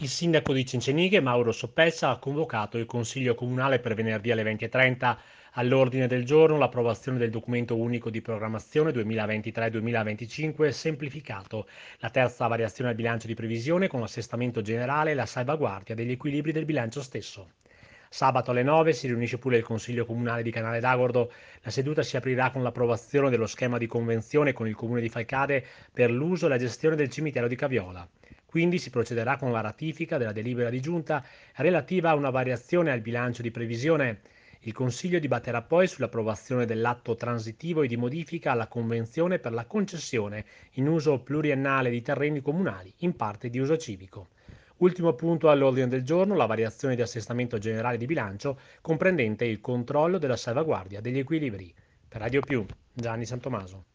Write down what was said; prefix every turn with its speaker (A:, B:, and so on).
A: Il sindaco di Cincenighe, Mauro Soppelsa, ha convocato il Consiglio Comunale per venerdì alle 20:30. All'ordine del giorno l'approvazione del documento unico di programmazione 2023-2025 semplificato, la terza variazione al bilancio di previsione con l'assestamento generale e la salvaguardia degli equilibri del bilancio stesso. Sabato alle 9 si riunisce pure il Consiglio Comunale di Canale d'Agordo. La seduta si aprirà con l'approvazione dello schema di convenzione con il Comune di Falcade per l'uso e la gestione del cimitero di Caviola. Quindi si procederà con la ratifica della delibera di giunta relativa a una variazione al bilancio di previsione. Il Consiglio dibatterà poi sull'approvazione dell'atto transitivo e di modifica alla Convenzione per la concessione in uso pluriennale di terreni comunali, in parte di uso civico. Ultimo punto all'ordine del giorno, la variazione di assestamento generale di bilancio comprendente il controllo della salvaguardia degli equilibri. Per Radio Più, Gianni Santomaso.